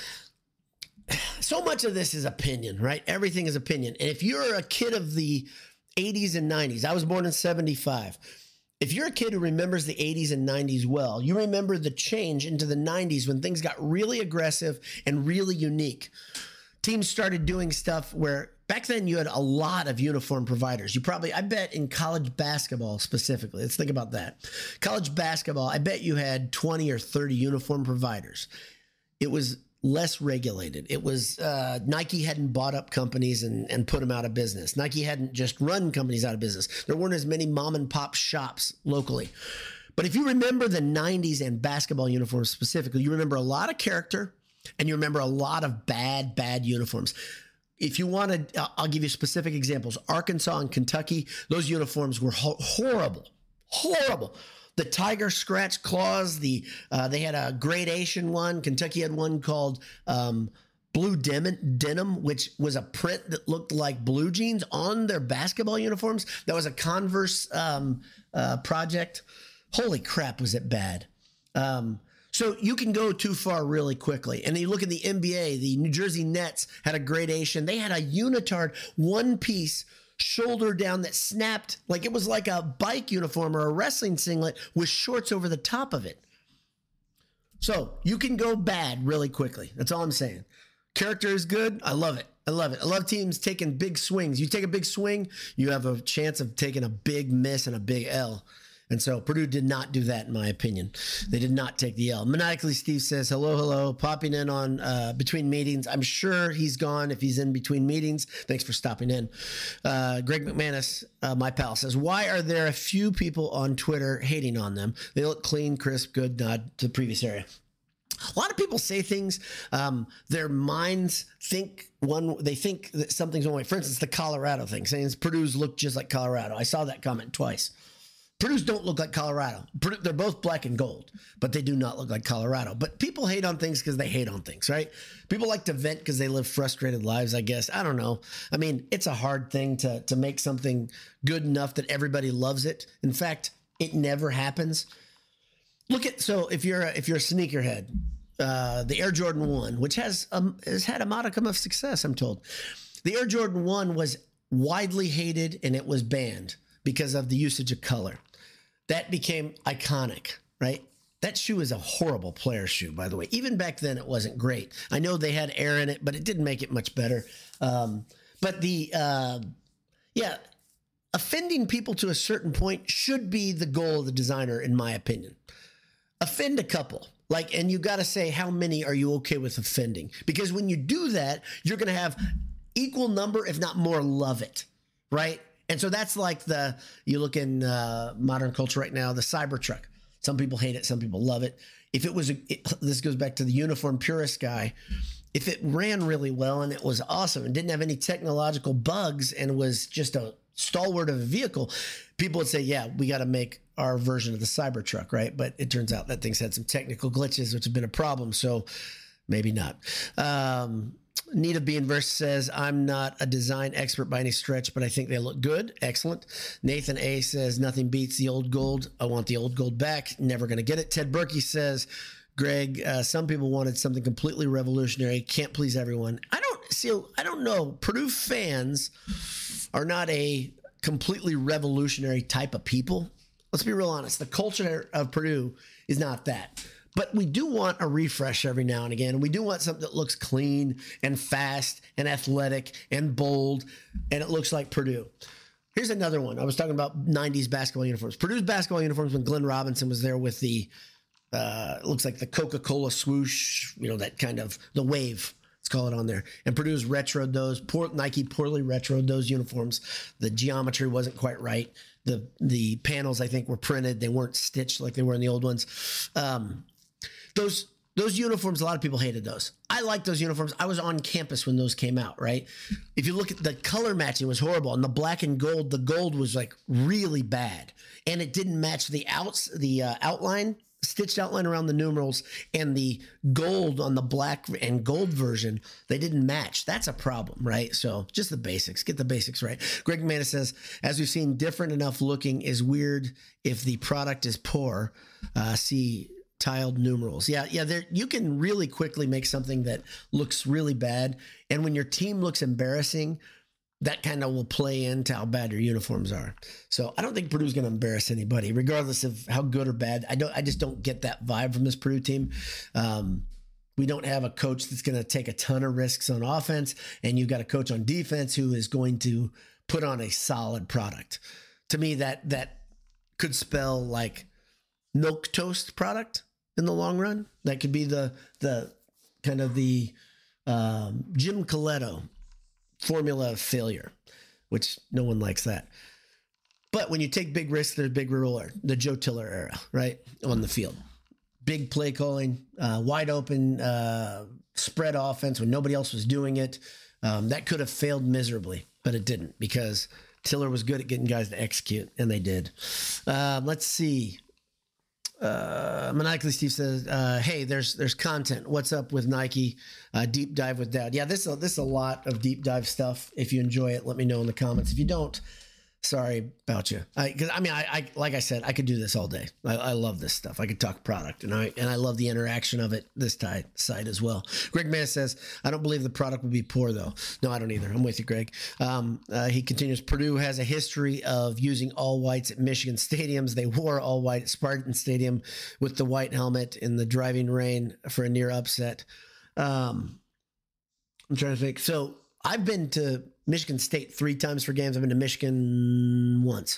so much of this is opinion, right? Everything is opinion. And if you're a kid of the 80s and 90s, I was born in 75. If you're a kid who remembers the 80s and 90s well, you remember the change into the 90s when things got really aggressive and really unique. Teams started doing stuff where back then you had a lot of uniform providers. I bet in college basketball specifically, let's think about that. College basketball, I bet you had 20 or 30 uniform providers. It was less regulated. It was Nike hadn't bought up companies and put them out of business. Nike hadn't just run companies out of business. There weren't as many mom and pop shops locally. But if you remember the 90s and basketball uniforms specifically, you remember a lot of character and you remember a lot of bad uniforms. If you want to, I'll give you specific examples. Arkansas and Kentucky, those uniforms were horrible. The tiger scratch claws, they had a gradation one. Kentucky had one called blue denim, which was a print that looked like blue jeans on their basketball uniforms. That was a Converse project. Holy crap, was it bad. So you can go too far really quickly. And then you look at the NBA, the New Jersey Nets had a gradation. They had a unitard one-piece shoulder down that snapped like it was like a bike uniform or a wrestling singlet with shorts over the top of it. So you can go bad really quickly. That's all I'm saying. Character is good. I love it. I love teams taking big swings. You take a big swing, you have a chance of taking a big miss and a big L. And so Purdue did not do that, in my opinion. They did not take the L. Maniacally Steve says, hello, popping in on between meetings. I'm sure he's gone if he's in between meetings. Thanks for stopping in. Greg McManus, my pal, says, why are there a few people on Twitter hating on them? They look clean, crisp, good, nod to the previous area. A lot of people say things, their minds think they think that something's one way. For instance, the Colorado thing, saying Purdue's look just like Colorado. I saw that comment twice. Purdue's don't look like Colorado. They're both black and gold, but they do not look like Colorado. But people hate on things because they hate on things, right? People like to vent because they live frustrated lives, I guess. I don't know. I mean, it's a hard thing to make something good enough that everybody loves it. In fact, it never happens. So if you're a sneakerhead, the Air Jordan 1, which has had a modicum of success, I'm told. The Air Jordan 1 was widely hated and it was banned because of the usage of color. That became iconic, right? That shoe is a horrible player shoe, by the way. Even back then, it wasn't great. I know they had air in it, but it didn't make it much better. Offending people to a certain point should be the goal of the designer, in my opinion. Offend a couple. And you got to say, how many are you okay with offending? Because when you do that, you're going to have equal number, if not more, love it, right? And so that's like you look in modern culture right now, the Cybertruck. Some people hate it. Some people love it. If it was, this goes back to the uniform purist guy. If it ran really well and it was awesome and didn't have any technological bugs and was just a stalwart of a vehicle, people would say, yeah, we got to make our version of the Cybertruck, right? But it turns out that thing's had some technical glitches, which have been a problem. So maybe not. Nita B. Inverse says, I'm not a design expert by any stretch, but I think they look good. Excellent. Nathan A. says, nothing beats the old gold. I want the old gold back. Never going to get it. Ted Berkey says, Greg, some people wanted something completely revolutionary. Can't please everyone. I don't know. Purdue fans are not a completely revolutionary type of people. Let's be real honest. The culture of Purdue is not that. But we do want a refresh every now and again. We do want something that looks clean and fast and athletic and bold, and it looks like Purdue. Here's another one. I was talking about 90s basketball uniforms. Purdue's basketball uniforms when Glenn Robinson was there with the, it looks like the Coca-Cola swoosh, that kind of, the wave, let's call it on there. And Purdue's retroed those. Nike poorly retroed those uniforms. The geometry wasn't quite right. The panels, I think, were printed. They weren't stitched like they were in the old ones. Those uniforms, a lot of people hated those. I like those uniforms. I was on campus when those came out, right? If you look at the color matching was horrible. And the black and gold, the gold was like really bad. And it didn't match the outline, stitched outline around the numerals, and the gold on the black and gold version, they didn't match. That's a problem, right? So just the basics. Get the basics right. Greg McManus says, as we've seen, different enough looking is weird if the product is poor. See tiled numerals. Yeah. You can really quickly make something that looks really bad. And when your team looks embarrassing, that kind of will play into how bad your uniforms are. So I don't think Purdue's going to embarrass anybody, regardless of how good or bad. I just don't get that vibe from this Purdue team. We don't have a coach that's going to take a ton of risks on offense, and you've got a coach on defense who is going to put on a solid product. To me, that could spell like milk toast product in the long run. That could be the kind of the Jim Coletto formula of failure, which no one likes that. But when you take big risks, there's big reward. The Joe Tiller era, right, on the field. Big play calling, wide open spread offense when nobody else was doing it. That could have failed miserably, but it didn't, because Tiller was good at getting guys to execute, and they did. Let's see. Maniacally Steve says, hey, there's content. What's up with Nike? Deep dive with Dad. Yeah, this is a lot of deep dive stuff. If you enjoy it, let me know in the comments. If you don't, sorry about you. I like I said, I could do this all day. I love this stuff. I could talk product, and I love the interaction of it. This side as well. Greg Mann says, I don't believe the product would be poor though. No, I don't either. I'm with you, Greg. He continues. Purdue has a history of using all whites at Michigan stadiums. They wore all white at Spartan Stadium with the white helmet in the driving rain for a near upset. I'm trying to think. So I've been to Michigan State 3 times for games. I've been to Michigan once.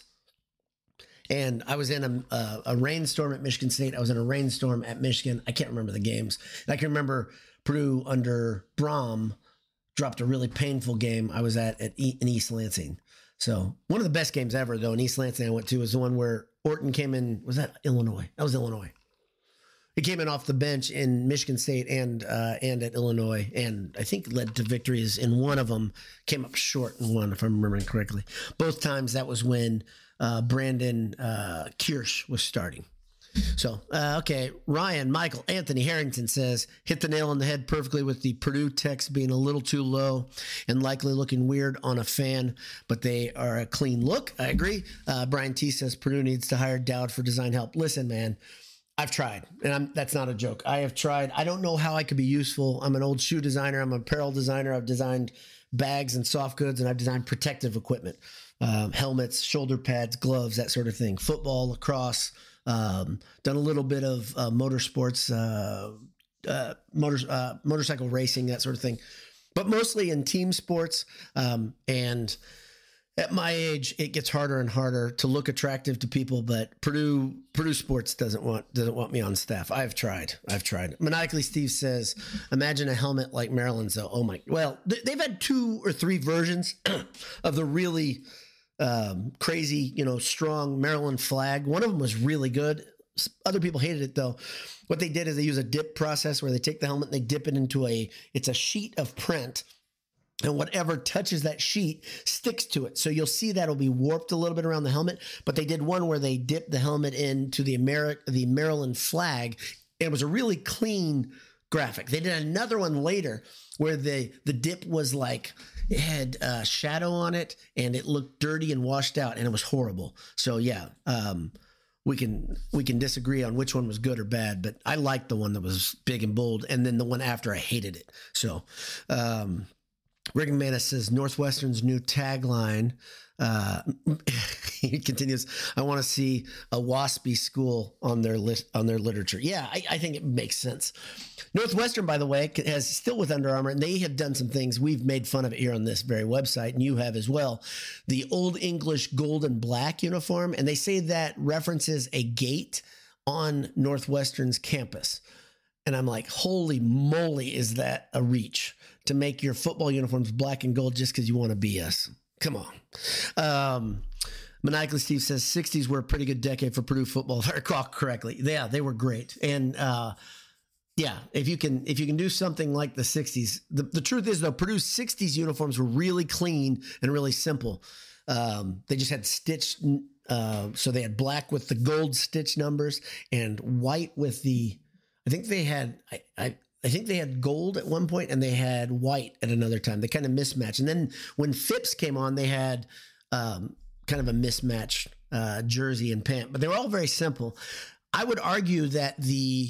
And I was in a rainstorm at Michigan State. I was in a rainstorm at Michigan. I can't remember the games. And I can remember Purdue under Brom dropped a really painful game I was in East Lansing. So one of the best games ever, though, in East Lansing I went to was the one where Orton came in. Was that Illinois? That was Illinois. He came in off the bench in Michigan State and at Illinois, and I think led to victories in one of them. Came up short in one, if I'm remembering correctly. Both times that was when Brandon Kirsch was starting. So, okay, Ryan, Michael, Anthony Harrington says, hit the nail on the head perfectly with the Purdue text being a little too low and likely looking weird on a fan, but they are a clean look. I agree. Brian T says, Purdue needs to hire Dowd for design help. Listen, man. I've tried, and that's not a joke. I have tried. I don't know how I could be useful. I'm an old shoe designer. I'm an apparel designer. I've designed bags and soft goods, and I've designed protective equipment, helmets, shoulder pads, gloves, that sort of thing. Football, lacrosse, done a little bit of motorsports, motorcycle racing, that sort of thing, but mostly in team sports. And at my age, it gets harder and harder to look attractive to people, but Purdue Sports doesn't want me on staff. I've tried. Maniacally Steve says, imagine a helmet like Maryland's though. Oh my, well, they've had 2 or 3 versions of the really crazy, strong Maryland flag. One of them was really good. Other people hated it though. What they did is they use a dip process where they take the helmet and they dip it into it's a sheet of print, and whatever touches that sheet sticks to it. So you'll see that'll be warped a little bit around the helmet, but they did one where they dipped the helmet into the Maryland flag. It was a really clean graphic. They did another one later where the dip was like, it had shadow on it and it looked dirty and washed out and it was horrible. So yeah, we can disagree on which one was good or bad, but I liked the one that was big and bold, and then the one after I hated it. So Rick McManus says Northwestern's new tagline. He continues, I want to see a WASPy school on their literature. Yeah, I think it makes sense. Northwestern, by the way, has still with Under Armour, and they have done some things. We've made fun of it here on this very website, and you have as well. The Old English gold and black uniform, and they say that references a gate on Northwestern's campus. And I'm like, holy moly, is that a reach to make your football uniforms black and gold just because you want to be us? Come on. Maniacally Steve says 60s were a pretty good decade for Purdue football. If I recall correctly. Yeah, they were great. And yeah, if you can do something like the 60s, the truth is though, Purdue's 60s uniforms were really clean and really simple. They just had stitched, so they had black with the gold stitch numbers and white with I think they had gold at one point and they had white at another time. They kind of mismatched. And then when Phipps came on, they had kind of a mismatched jersey and pant, but they were all very simple. I would argue that the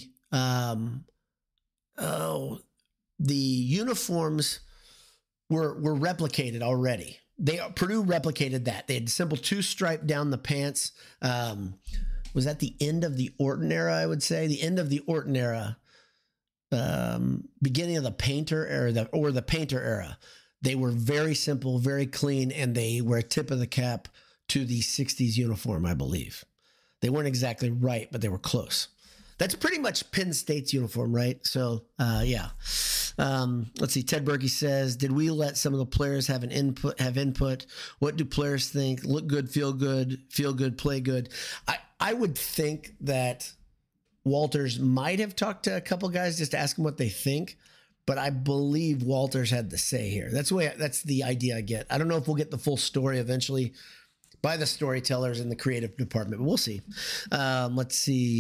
uniforms were replicated already. Purdue replicated that. They had simple 2-stripe down the pants. Was that the end of the Orton era? I would say the end of the Orton era. Beginning of the Painter era or the Painter era. They were very simple, very clean, and they were a tip of the cap to the 60s uniform, I believe. They weren't exactly right, but they were close. That's pretty much Penn State's uniform, right? So, yeah. Let's see. Ted Berkey says, did we let some of the players have input? What do players think? Look good, feel good, play good. I would think that Walters might have talked to a couple guys just to ask them what they think, but I believe Walters had the say here. That's the idea I get. I don't know if we'll get the full story eventually by the storytellers in the creative department, but we'll see. Let's see.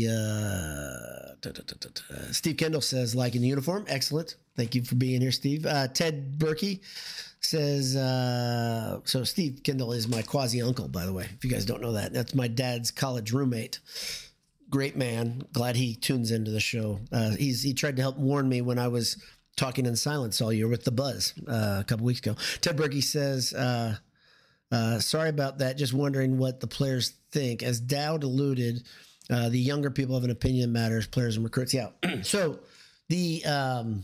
Steve Kendall says, liking the uniform. Excellent. Thank you for being here, Steve. Ted Berkey says, so Steve Kendall is my quasi-uncle, by the way, if you guys don't know that. That's my dad's college roommate. Great man. Glad he tunes into the show. He tried to help warn me when I was talking in silence all year with the buzz a couple weeks ago. Ted Berkey says, sorry about that. Just wondering what the players think. As Dowd alluded, the younger people have an opinion that matters, players and recruits. Yeah. So the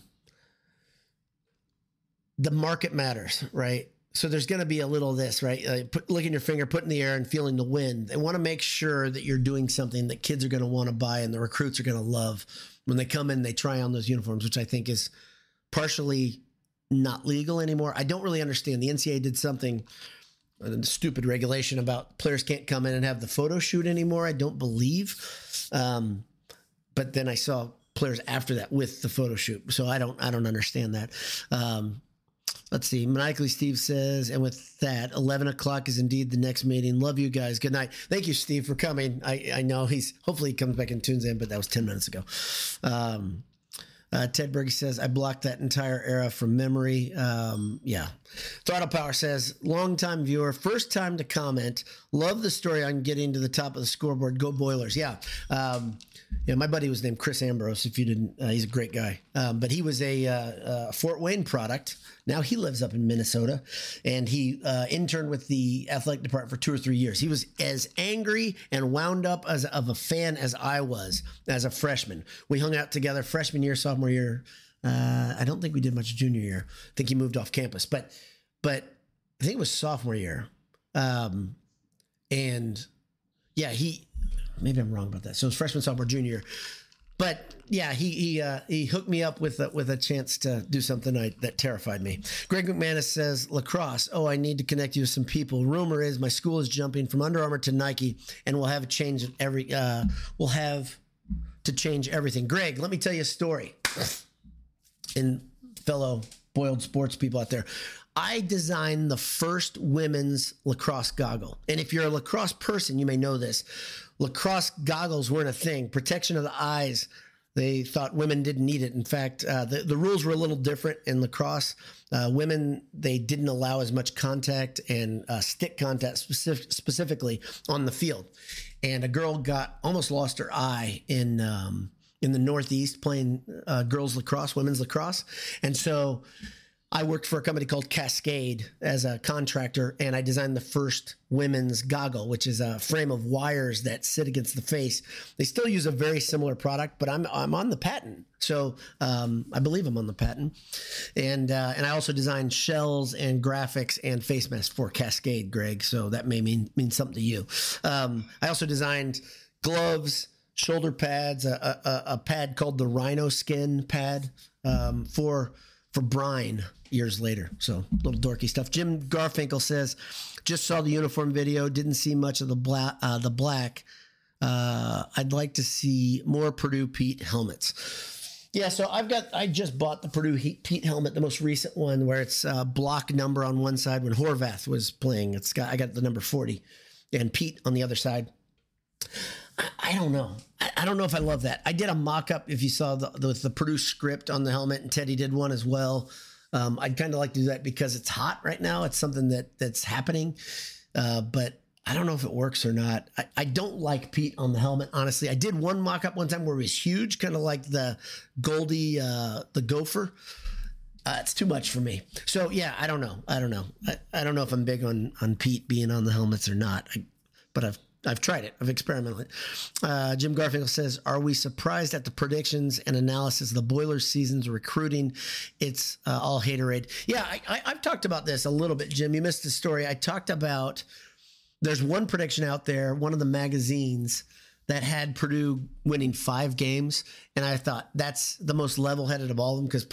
market matters, right? So there's going to be a little of this, right? Licking your finger, put in the air and feeling the wind. They want to make sure that you're doing something that kids are going to want to buy and the recruits are going to love when they come in, they try on those uniforms, which I think is partially not legal anymore. I don't really understand. The NCAA did something, a stupid regulation about players can't come in and have the photo shoot anymore. I don't believe. But then I saw players after that with the photo shoot. So I don't understand that. Let's see. Maniacally Steve says, and with that, 11 o'clock is indeed the next meeting. Love you guys. Good night. Thank you, Steve, for coming. I know hopefully he comes back and tunes in, but that was 10 minutes ago. Ted Berge says, I blocked that entire era from memory. Yeah. Throttle Power says, longtime viewer, first time to comment. Love the story on getting to the top of the scoreboard. Go Boilers. Yeah. Yeah, my buddy was named Chris Ambrose. If you didn't, he's a great guy. But he was a Fort Wayne product. Now he lives up in Minnesota, and he interned with the athletic department for 2 or 3 years. He was as angry and wound up of a fan as I was as a freshman. We hung out together freshman year, sophomore year. I don't think we did much junior year. I think he moved off campus, but I think it was sophomore year. And yeah, maybe I'm wrong about that. So it was freshman, sophomore, junior year. But yeah, he hooked me up with a chance to do something that terrified me. Greg McManus says, lacrosse. Oh, I need to connect you with some people. Rumor is my school is jumping from Under Armour to Nike, and we'll have a change we'll have to change everything. Greg, let me tell you a story. And fellow boiled sports people out there, I designed the first women's lacrosse goggle. And if you're a lacrosse person, you may know this. Lacrosse goggles weren't a thing. Protection of the eyes, they thought women didn't need it. In fact, the rules were a little different in lacrosse. Women, they didn't allow as much contact and stick contact specifically on the field. And a girl almost lost her eye in the Northeast playing girls lacrosse, women's lacrosse. And so I worked for a company called Cascade as a contractor, and I designed the first women's goggle, which is a frame of wires that sit against the face. They still use a very similar product, but I'm on the patent. So I believe I'm on the patent. And I also designed shells and graphics and face masks for Cascade, Greg. So that may mean something to you. I also designed gloves, shoulder pads, a pad called the Rhino Skin pad for Brine years later. So little dorky stuff. Jim Garfinkel says, just saw the uniform video, didn't see much of the black. I'd like to see more Purdue Pete helmets. Yeah, so I just bought the Purdue Pete helmet, the most recent one, where it's block number on one side when Horvath was playing. I got the number 40 and Pete on the other side. I don't know. I don't know if I love that. I did a mock-up, if you saw the Purdue script on the helmet, and Teddy did one as well. I'd kind of like to do that because it's hot right now. It's something that's happening, but I don't know if it works or not. I don't like Pete on the helmet, honestly. I did one mock-up one time where he was huge, kind of like the Goldie, the Gopher. It's too much for me. So, yeah, I don't know. I don't know if I'm big on Pete being on the helmets or not, but I've tried it. I've experimented. Jim Garfinkel says, are we surprised at the predictions and analysis of the Boilers season's recruiting? It's all haterade. Yeah, I've talked about this a little bit, Jim. You missed the story. I talked about there's one prediction out there, one of the magazines that had Purdue winning 5 games. And I thought that's the most level-headed of all of them because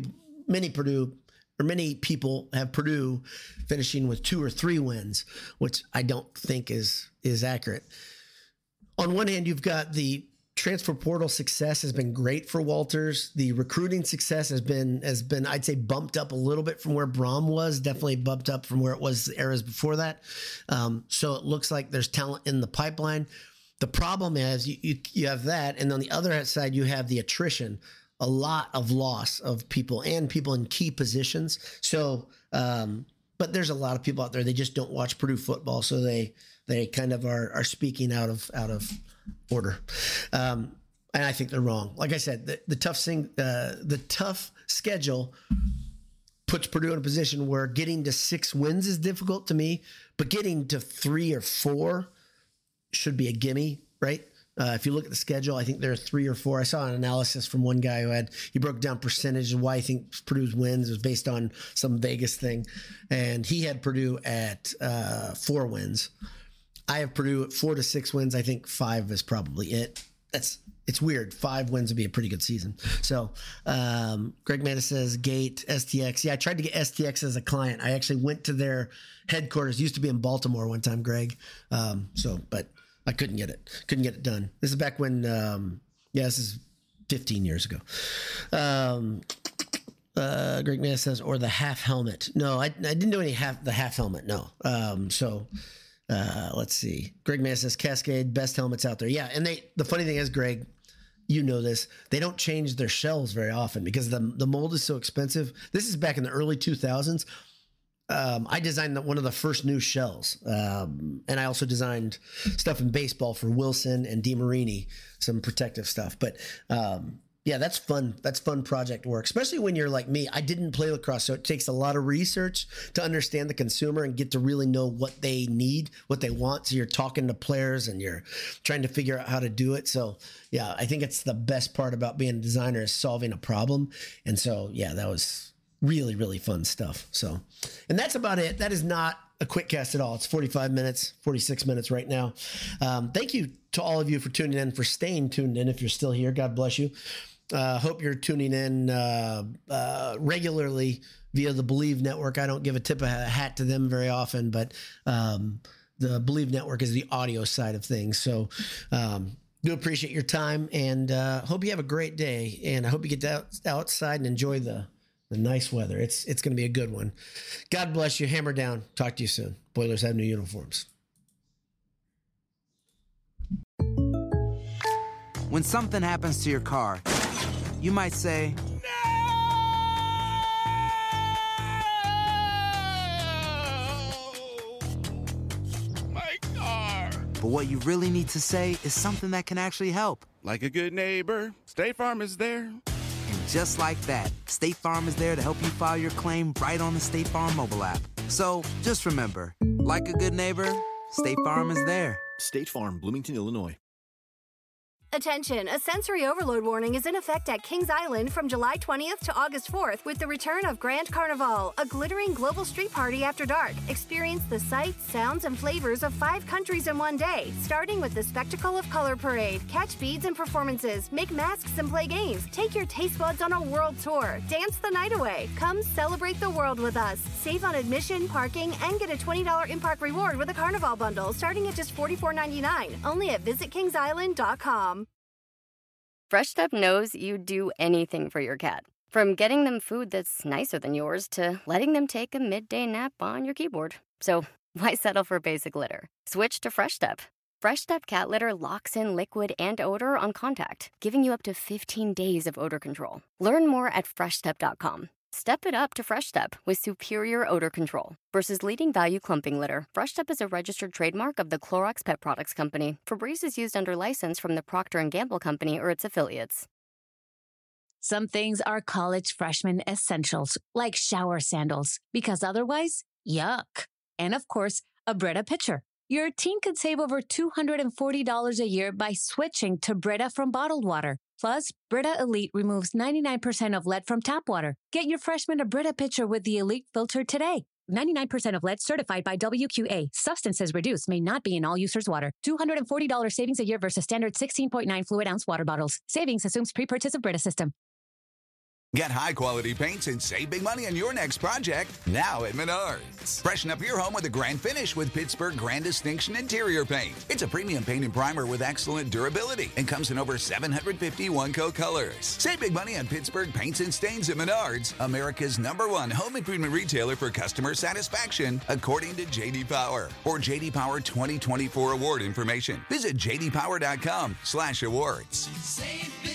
many people have Purdue finishing with 2 or 3 wins, which I don't think is accurate. On one hand, you've got the transfer portal success has been great for Walters. The recruiting success has been, I'd say, bumped up a little bit from where Braum was, definitely bumped up from where it was the eras before that. So it looks like there's talent in the pipeline. The problem is you have that. And on the other side, you have the attrition, a lot of loss of people and people in key positions. So, but there's a lot of people out there, they just don't watch Purdue football. So they kind of are speaking out of order. And I think they're wrong. Like I said, the tough schedule puts Purdue in a position where getting to 6 wins is difficult to me, but getting to 3 or 4 should be a gimme, right? If you look at the schedule, I think there are 3 or 4. I saw an analysis from one guy he broke down percentage of why I think Purdue's wins was based on some Vegas thing. And he had Purdue at 4 wins. I have Purdue at 4 to 6 wins. I think 5 is probably it. It's weird. 5 wins would be a pretty good season. So Greg Manis says, Gate, STX. Yeah, I tried to get STX as a client. I actually went to their headquarters. Used to be in Baltimore one time, Greg. But I couldn't get it. Couldn't get it done. This is back when, this is 15 years ago. Greg Manis says, or the half helmet. No, I didn't do the half helmet. No. Let's see. Greg Manis says, Cascade, best helmets out there. Yeah. And the funny thing is, Greg, you know this, they don't change their shells very often because the mold is so expensive. This is back in the early 2000s. I designed one of the first new shells. And I also designed stuff in baseball for Wilson and DeMarini, some protective stuff. But yeah, that's fun. That's fun project work, especially when you're like me. I didn't play lacrosse, so it takes a lot of research to understand the consumer and get to really know what they need, what they want. So you're talking to players and you're trying to figure out how to do it. So yeah, I think it's the best part about being a designer is solving a problem. And so, yeah, that was really, really fun stuff. So, and that's about it. That is not a quick cast at all. It's 45 minutes, 46 minutes right now. Thank you to all of you for tuning in, for staying tuned in. If you're still here, God bless you. Hope you're tuning in regularly via the Believe Network. I don't give a tip of a hat to them very often, but the Believe Network is the audio side of things. So do appreciate your time, and hope you have a great day. And I hope you get outside and enjoy the nice weather. It's going to be a good one. God bless you. Hammer down. Talk to you soon. Boilers have new uniforms. When something happens to your car, you might say, My car. but what you really need to say is something that can actually help. Like a good neighbor, State Farm is there. And just like that, State Farm is there to help you file your claim right on the State Farm mobile app. So just remember, like a good neighbor, State Farm is there. State Farm, Bloomington, Illinois. Attention, a sensory overload warning is in effect at Kings Island from July 20th to August 4th with the return of Grand Carnival, a glittering global street party after dark. Experience the sights, sounds, and flavors of 5 countries in one day, starting with the Spectacle of Color Parade. Catch beads and performances, make masks and play games, take your taste buds on a world tour, dance the night away. Come celebrate the world with us. Save on admission, parking, and get a $20 in-park reward with a Carnival bundle starting at just $44.99, only at visitkingsisland.com. Fresh Step knows you'd do anything for your cat. From getting them food that's nicer than yours to letting them take a midday nap on your keyboard. So why settle for basic litter? Switch to Fresh Step. Fresh Step cat litter locks in liquid and odor on contact, giving you up to 15 days of odor control. Learn more at freshstep.com. Step it up to Fresh Step with superior odor control. Versus leading value clumping litter, Fresh Step is a registered trademark of the Clorox Pet Products Company. Febreze is used under license from the Procter & Gamble Company or its affiliates. Some things are college freshman essentials, like shower sandals, because otherwise, yuck. And of course, a Brita pitcher. Your teen could save over $240 a year by switching to Brita from bottled water. Plus, Brita Elite removes 99% of lead from tap water. Get your freshman a Brita pitcher with the Elite filter today. 99% of lead certified by WQA. Substances reduced may not be in all users' water. $240 savings a year versus standard 16.9 fluid ounce water bottles. Savings assumes pre-purchase of Brita system. Get high-quality paints and save big money on your next project now at Menards. Freshen up your home with a grand finish with Pittsburgh Grand Distinction Interior Paint. It's a premium paint and primer with excellent durability and comes in over 750 one-coat colors. Save big money on Pittsburgh paints and stains at Menards, America's #1 home improvement retailer for customer satisfaction, according to J.D. Power. For J.D. Power 2024 award information, visit jdpower.com/awards. Save big